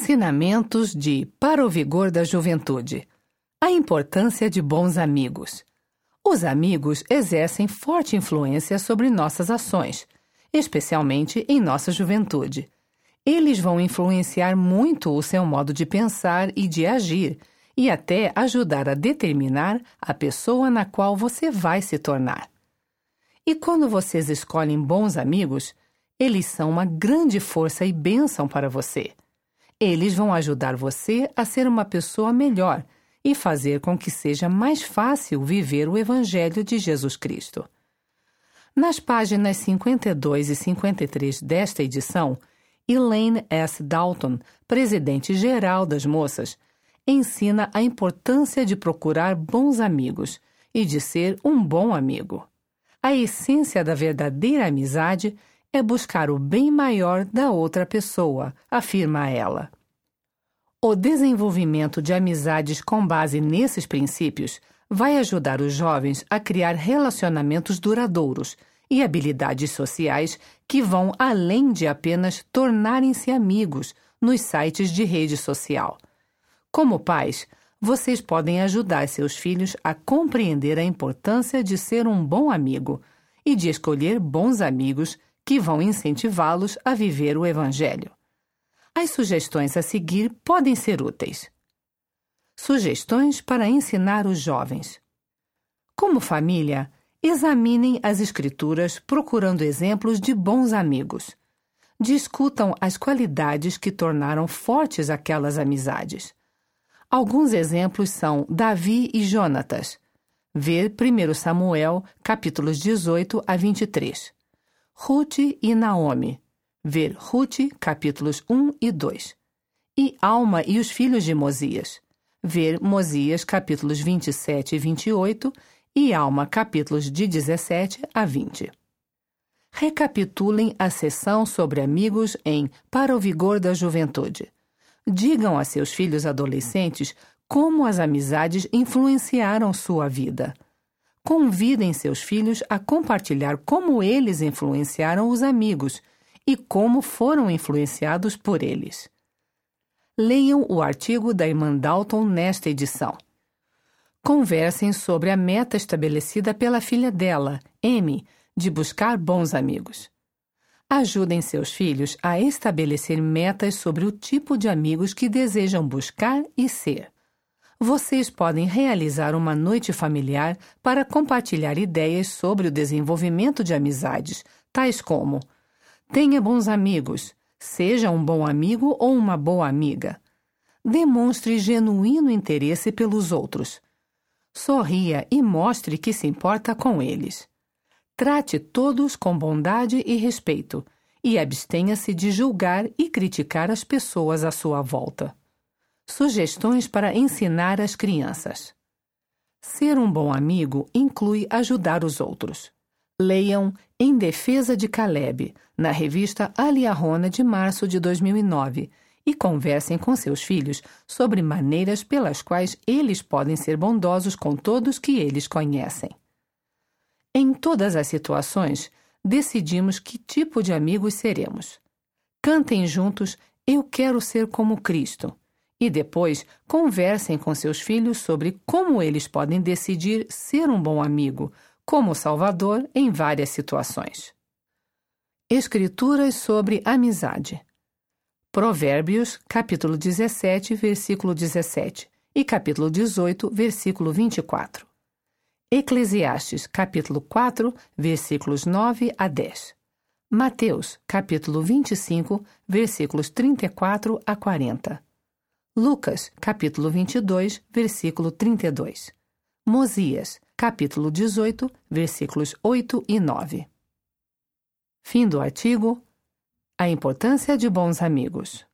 Ensinamentos Para o Vigor da Juventude. A importância de bons amigos. Os amigos exercem forte influência sobre nossas ações, especialmente em nossa juventude. Eles vão influenciar muito o seu modo de pensar e de agir, e até ajudar a determinar a pessoa na qual você vai se tornar. E quando vocês escolhem bons amigos, eles são uma grande força e bênção para você. Eles vão ajudar você a ser uma pessoa melhor e fazer com que seja mais fácil viver o Evangelho de Jesus Cristo. Nas páginas 52 e 53 desta edição, Elaine S. Dalton, presidente-geral das moças, ensina a importância de procurar bons amigos e de ser um bom amigo. A essência da verdadeira amizade é buscar o bem maior da outra pessoa, afirma ela. O desenvolvimento de amizades com base nesses princípios vai ajudar os jovens a criar relacionamentos duradouros e habilidades sociais que vão além de apenas tornarem-se amigos nos sites de rede social. Como pais, vocês podem ajudar seus filhos a compreender a importância de ser um bom amigo e de escolher bons amigos que vão incentivá-los a viver o Evangelho. As sugestões a seguir podem ser úteis. Sugestões para ensinar os jovens. Como família, examinem as Escrituras procurando exemplos de bons amigos. Discutam as qualidades que tornaram fortes aquelas amizades. Alguns exemplos são Davi e Jonatas. Ver 1 Samuel, capítulos 18 a 23. Ruth e Naomi. Ver Ruth, capítulos 1 e 2. E Alma e os filhos de Mosias. Ver Mosias, capítulos 27 e 28, e Alma, capítulos de 17 a 20. Recapitulem a sessão sobre amigos em Para o Vigor da Juventude. Digam a seus filhos adolescentes como as amizades influenciaram sua vida. Convidem seus filhos a compartilhar como eles influenciaram os amigos e como foram influenciados por eles. Leiam o artigo da irmã Dalton nesta edição. Conversem sobre a meta estabelecida pela filha dela, Amy, de buscar bons amigos. Ajudem seus filhos a estabelecer metas sobre o tipo de amigos que desejam buscar e ser. Vocês podem realizar uma noite familiar para compartilhar ideias sobre o desenvolvimento de amizades, tais como: tenha bons amigos, seja um bom amigo ou uma boa amiga. Demonstre genuíno interesse pelos outros. Sorria e mostre que se importa com eles. Trate todos com bondade e respeito, e abstenha-se de julgar e criticar as pessoas à sua volta. Sugestões para ensinar as crianças. Ser um bom amigo inclui ajudar os outros. Leiam Em Defesa de Caleb, na revista Aliarona de março de 2009, e conversem com seus filhos sobre maneiras pelas quais eles podem ser bondosos com todos que eles conhecem. Em todas as situações, decidimos que tipo de amigos seremos. Cantem juntos Eu Quero Ser Como Cristo. E depois, conversem com seus filhos sobre como eles podem decidir ser um bom amigo, como Salvador em várias situações. Escrituras sobre amizade. Provérbios, capítulo 17, versículo 17, e capítulo 18, versículo 24. Eclesiastes, capítulo 4, versículos 9 a 10. Mateus, capítulo 25, versículos 34 a 40. Lucas, capítulo 22, versículo 32. Mosias, capítulo 18, versículos 8 e 9. Fim do artigo. A importância de bons amigos.